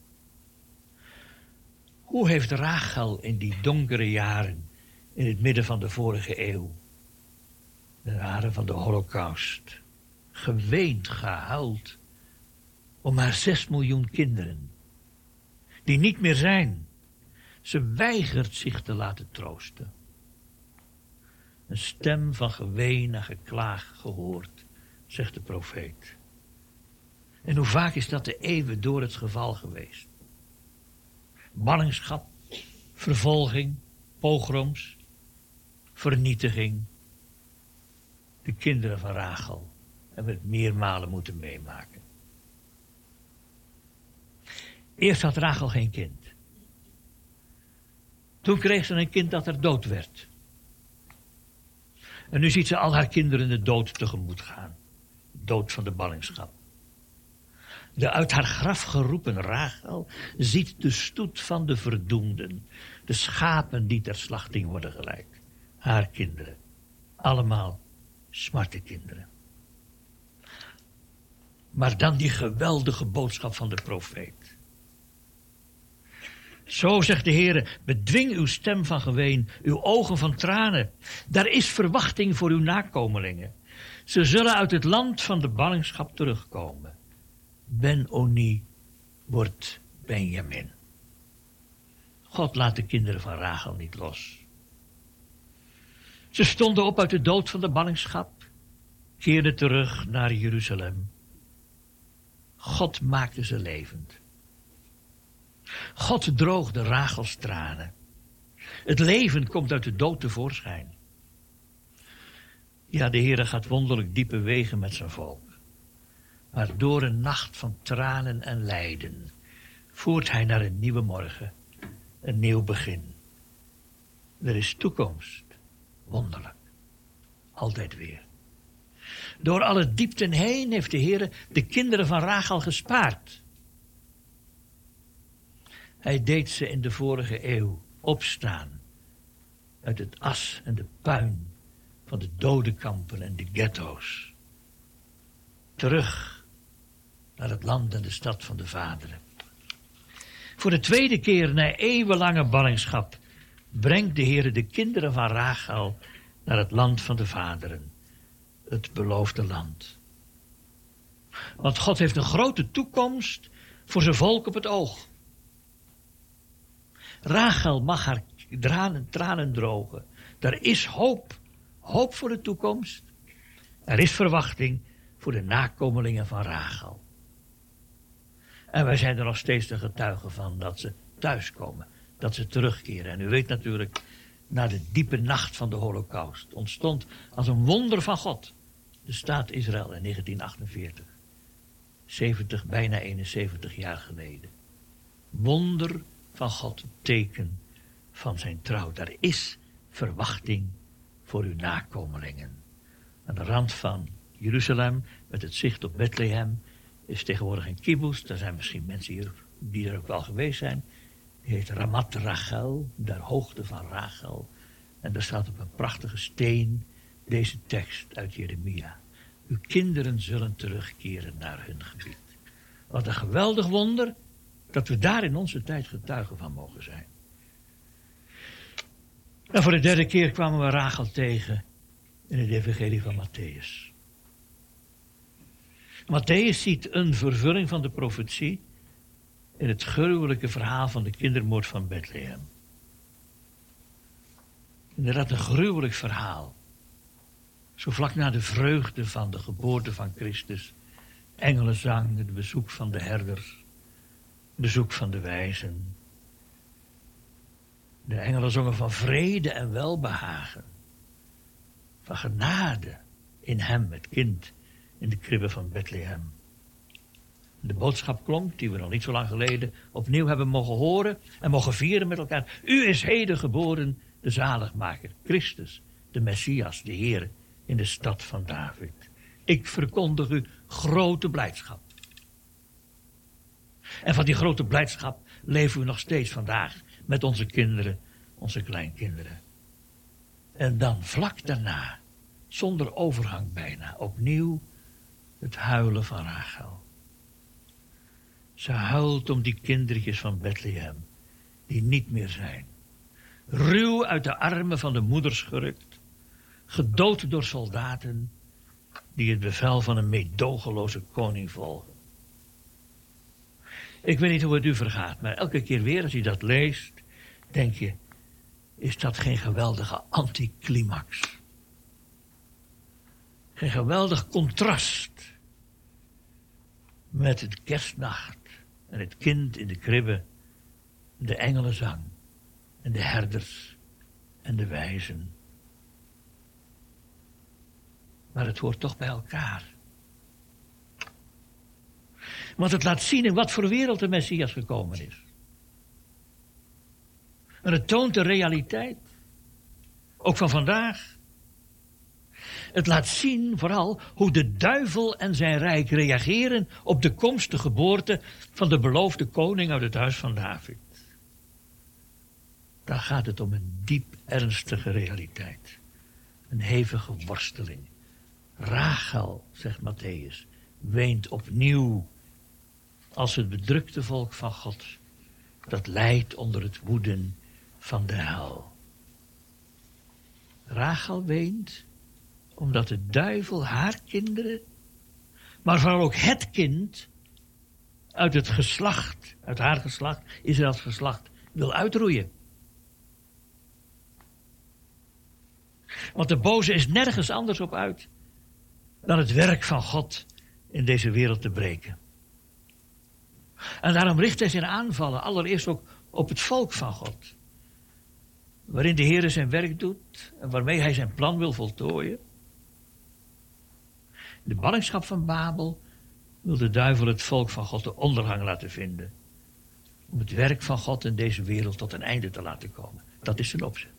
S4: Hoe heeft Rachel in die donkere jaren, in het midden van de vorige eeuw, de jaren van de Holocaust, geweend, gehuild, om haar zes miljoen kinderen, die niet meer zijn. Ze weigert zich te laten troosten. Een stem van geween en geklaag gehoord, zegt de profeet. En hoe vaak is dat de eeuwen door het geval geweest? Ballingschap, vervolging, pogroms, vernietiging. De kinderen van Rachel hebben het meermalen moeten meemaken. Eerst had Rachel geen kind. Toen kreeg ze een kind dat er dood werd. En nu ziet ze al haar kinderen de dood tegemoet gaan. Dood van de ballingschap. De uit haar graf geroepen Rachel ziet de stoet van de verdoemden. De schapen die ter slachting worden geleid. Haar kinderen. Allemaal smarte kinderen. Maar dan die geweldige boodschap van de profeet. Zo zegt de Heere, bedwing uw stem van geween, uw ogen van tranen. Daar is verwachting voor uw nakomelingen. Ze zullen uit het land van de ballingschap terugkomen. Ben-Oni wordt Benjamin. God laat de kinderen van Rachel niet los. Ze stonden op uit de dood van de ballingschap, keerden terug naar Jeruzalem. God maakte ze levend. God droogde Rachels tranen. Het leven komt uit de dood tevoorschijn. Ja, de Heere gaat wonderlijk diepe wegen met zijn volk. Maar door een nacht van tranen en lijden voert hij naar een nieuwe morgen, een nieuw begin. Er is toekomst, wonderlijk, altijd weer. Door alle diepten heen heeft de Heere de kinderen van Rachel gespaard. Hij deed ze in de vorige eeuw opstaan uit het as en de puin van de dodenkampen en de ghetto's. Terug naar het land en de stad van de vaderen. Voor de tweede keer na eeuwenlange ballingschap brengt de Heere de kinderen van Rachel naar het land van de vaderen, het beloofde land. Want God heeft een grote toekomst voor zijn volk op het oog. Rachel mag haar tranen, tranen drogen. Er is hoop, hoop voor de toekomst. Er is verwachting voor de nakomelingen van Rachel. En wij zijn er nog steeds de getuigen van dat ze thuiskomen. Dat ze terugkeren. En u weet natuurlijk, na de diepe nacht van de Holocaust ontstond als een wonder van God de staat Israël in negentien achtenveertig. zeventig, bijna eenenzeventig jaar geleden. Wonder van God, teken van zijn trouw. Daar is verwachting voor uw nakomelingen. Aan de rand van Jeruzalem, met het zicht op Bethlehem, is tegenwoordig een kibbutz. Daar zijn misschien mensen hier die er ook wel geweest zijn. Die heet Ramat Rachel, de hoogte van Rachel. En daar staat op een prachtige steen deze tekst uit Jeremia. Uw kinderen zullen terugkeren naar hun gebied. Wat een geweldig wonder dat we daar in onze tijd getuigen van mogen zijn. En voor de derde keer kwamen we Rachel tegen in het evangelie van Matthäus. Matthäus ziet een vervulling van de profetie in het gruwelijke verhaal van de kindermoord van Bethlehem. Inderdaad een gruwelijk verhaal. Zo vlak na de vreugde van de geboorte van Christus, engelenzang, het bezoek van de herders, bezoek van de wijzen. De engelen zongen van vrede en welbehagen, van genade in hem, het kind, in de kribbe van Bethlehem. De boodschap klonk, die we nog niet zo lang geleden opnieuw hebben mogen horen en mogen vieren met elkaar. U is heden geboren, de zaligmaker, Christus, de Messias, de Heer, in de stad van David. Ik verkondig u grote blijdschap. En van die grote blijdschap leven we nog steeds vandaag met onze kinderen, onze kleinkinderen. En dan vlak daarna, zonder overgang bijna, opnieuw het huilen van Rachel. Ze huilt om die kindertjes van Bethlehem, die niet meer zijn. Ruw uit de armen van de moeders gerukt, gedood door soldaten die het bevel van een meedogenloze koning volgen. Ik weet niet hoe het u vergaat, maar elke keer weer als je dat leest, denk je, is dat geen geweldige anticlimax? Geen geweldig contrast met het kerstnacht en het kind in de kribbe, de engelenzang en de herders en de wijzen. Maar het hoort toch bij elkaar. Want het laat zien in wat voor wereld de Messias gekomen is. En het toont de realiteit. Ook van vandaag. Het laat zien vooral hoe de duivel en zijn rijk reageren op de komst, de geboorte van de beloofde koning uit het huis van David. Daar gaat het om een diep ernstige realiteit. Een hevige worsteling. Rachel, zegt Matthäus, weent opnieuw als het bedrukte volk van God dat lijdt onder het woeden van de hel. Rachel weent omdat de duivel haar kinderen, maar vooral ook het kind uit het geslacht, uit haar geslacht, Israëls geslacht, wil uitroeien. Want de boze is nergens anders op uit dan het werk van God in deze wereld te breken. En daarom richt hij zijn aanvallen allereerst ook op het volk van God. Waarin de Heer zijn werk doet en waarmee hij zijn plan wil voltooien. De ballingschap van Babel wil de duivel het volk van God de ondergang laten vinden. Om het werk van God in deze wereld tot een einde te laten komen. Dat is zijn opzet.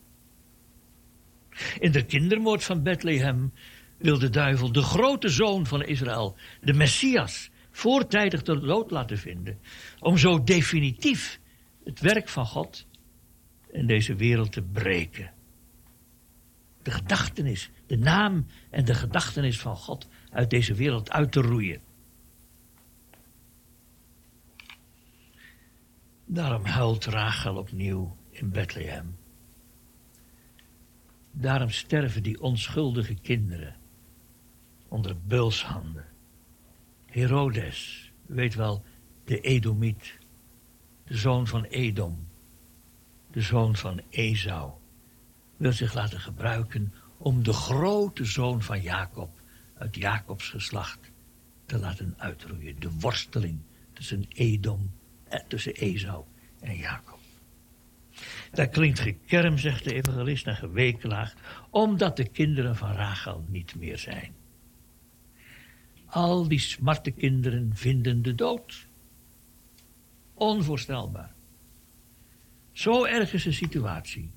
S4: In de kindermoord van Bethlehem wil de duivel de grote zoon van Israël, de Messias, voortijdig ter dood laten vinden. Om zo definitief het werk van God in deze wereld te breken. De gedachtenis, de naam en de gedachtenis van God uit deze wereld uit te roeien. Daarom huilt Rachel opnieuw in Bethlehem. Daarom sterven die onschuldige kinderen onder beulshanden. Herodes, u weet wel, de Edomiet, de zoon van Edom, de zoon van Esau, wil zich laten gebruiken om de grote zoon van Jacob uit Jacobs geslacht te laten uitroeien. De worsteling tussen Edom en tussen Esau en Jacob. Daar klinkt gekerm, zegt de evangelist, en geweeklaag, omdat de kinderen van Rachel niet meer zijn. Al die smarte kinderen vinden de dood. Onvoorstelbaar. Zo erg is de situatie.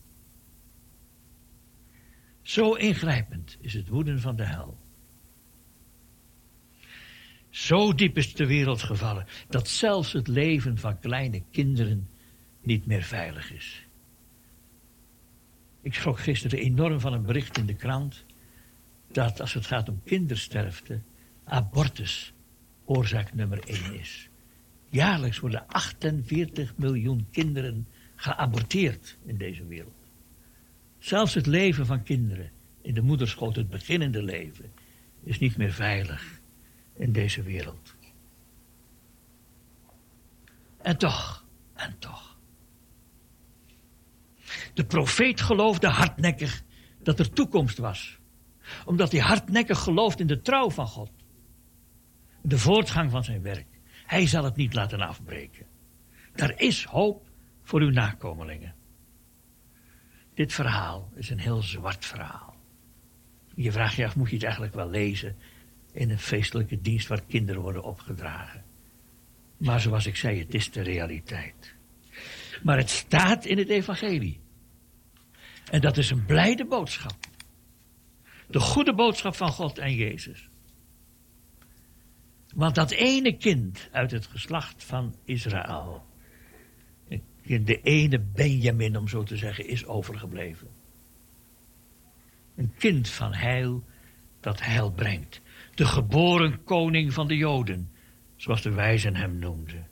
S4: Zo ingrijpend is het woeden van de hel. Zo diep is de wereld gevallen dat zelfs het leven van kleine kinderen niet meer veilig is. Ik schrok gisteren enorm van een bericht in de krant dat als het gaat om kindersterfte, abortus oorzaak nummer één is. Jaarlijks worden achtenveertig miljoen kinderen geaborteerd in deze wereld. Zelfs het leven van kinderen in de moederschoot, het beginnende leven, is niet meer veilig in deze wereld. En toch, en toch. De profeet geloofde hardnekkig dat er toekomst was. Omdat hij hardnekkig gelooft in de trouw van God. De voortgang van zijn werk. Hij zal het niet laten afbreken. Er is hoop voor uw nakomelingen. Dit verhaal is een heel zwart verhaal. Je vraagt je af, moet je het eigenlijk wel lezen in een feestelijke dienst waar kinderen worden opgedragen. Maar zoals ik zei, het is de realiteit. Maar het staat in het evangelie. En dat is een blijde boodschap. De goede boodschap van God en Jezus. Want dat ene kind uit het geslacht van Israël, de ene Benjamin om zo te zeggen, is overgebleven. Een kind van heil dat heil brengt. De geboren koning van de Joden, zoals de wijzen hem noemden.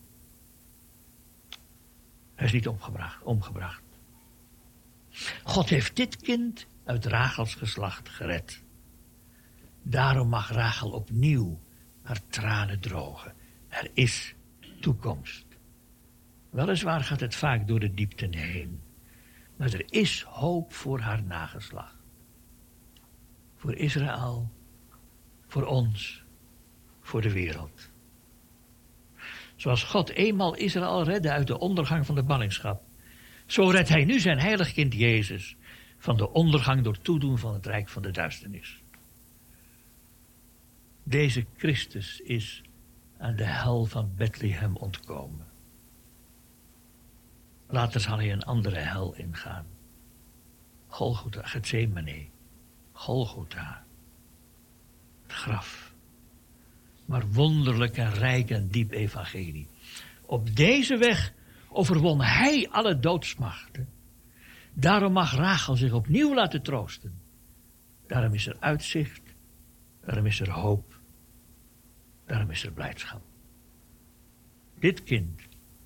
S4: Hij is niet omgebracht, omgebracht. God heeft dit kind uit Rachels geslacht gered. Daarom mag Rachel opnieuw haar tranen drogen. Er is toekomst. Weliswaar gaat het vaak door de diepten heen. Maar er is hoop voor haar nageslacht. Voor Israël, voor ons, voor de wereld. Zoals God eenmaal Israël redde uit de ondergang van de ballingschap, zo redt hij nu zijn heilig kind Jezus van de ondergang door toedoen van het rijk van de duisternis. Deze Christus is aan de hel van Bethlehem ontkomen. Later zal hij een andere hel ingaan. Golgotha, Gethsemane, Golgotha, het graf. Maar wonderlijk en rijk en diep evangelie. Op deze weg overwon hij alle doodsmachten. Daarom mag Rachel zich opnieuw laten troosten. Daarom is er uitzicht, daarom is er hoop, daarom is er blijdschap. Dit kind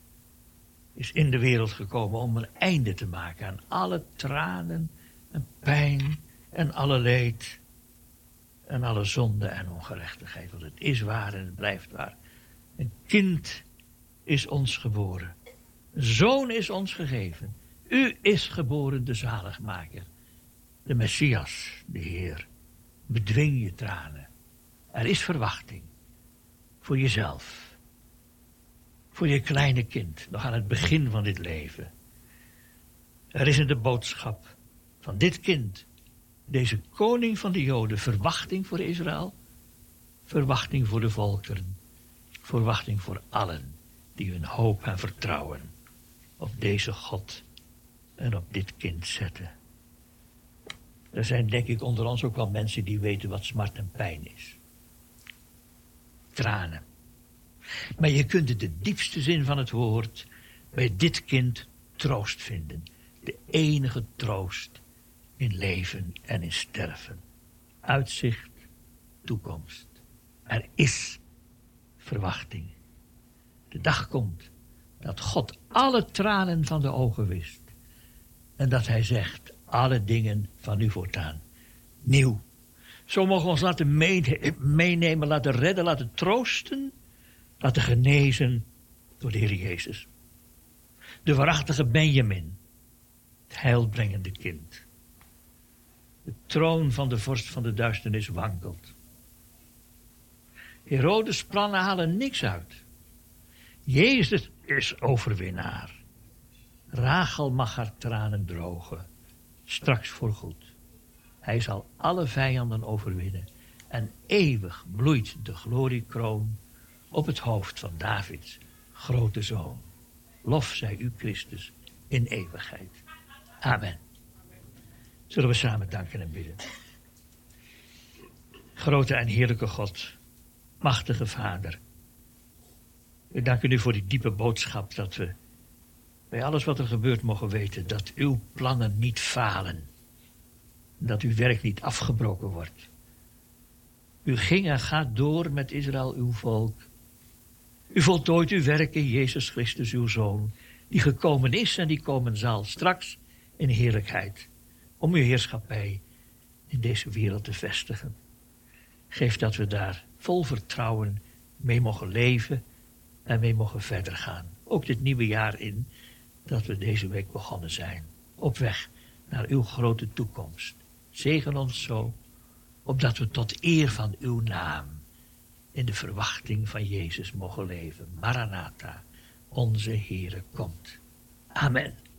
S4: is in de wereld gekomen om een einde te maken aan alle tranen en pijn en alle leed en alle zonde en ongerechtigheid. Want het is waar en het blijft waar. Een kind is ons geboren. Een zoon is ons gegeven. U is geboren de zaligmaker. De Messias, de Heer. Bedwing je tranen. Er is verwachting. Voor jezelf. Voor je kleine kind, nog aan het begin van dit leven. Er is in de boodschap van dit kind, deze koning van de Joden, verwachting voor Israël, verwachting voor de volkeren, verwachting voor allen die hun hoop en vertrouwen op deze God en op dit kind zetten. Er zijn denk ik onder ons ook wel mensen die weten wat smart en pijn is. Tranen. Maar je kunt in de diepste zin van het woord bij dit kind troost vinden. De enige troost in leven en in sterven. Uitzicht, toekomst. Er is verwachting. De dag komt dat God alle tranen van de ogen wist. En dat hij zegt, alle dingen van u voortaan. Nieuw. Zo mogen we ons laten meenemen, laten redden, laten troosten, laten genezen door de Heer Jezus. De waarachtige Benjamin, het heilbrengende kind. De troon van de vorst van de duisternis wankelt. Herodes' plannen halen niks uit. Jezus is overwinnaar. Rachel mag haar tranen drogen, straks voorgoed. Hij zal alle vijanden overwinnen en eeuwig bloeit de gloriekroon op het hoofd van Davids grote zoon. Lof zij u Christus in eeuwigheid. Amen. Zullen we samen danken en bidden. Grote en heerlijke God, machtige Vader. We danken u voor die diepe boodschap dat we bij alles wat er gebeurt mogen weten dat uw plannen niet falen. Dat uw werk niet afgebroken wordt. U ging en gaat door met Israël, uw volk. U voltooit uw werk in Jezus Christus, uw Zoon, die gekomen is en die komen zal, straks in heerlijkheid, om uw heerschappij in deze wereld te vestigen. Geef dat we daar vol vertrouwen mee mogen leven en mee mogen verder gaan. Ook dit nieuwe jaar in, dat we deze week begonnen zijn. Op weg naar uw grote toekomst. Zegen ons zo, opdat we tot eer van uw naam in de verwachting van Jezus mogen leven. Maranatha, onze Heere komt. Amen.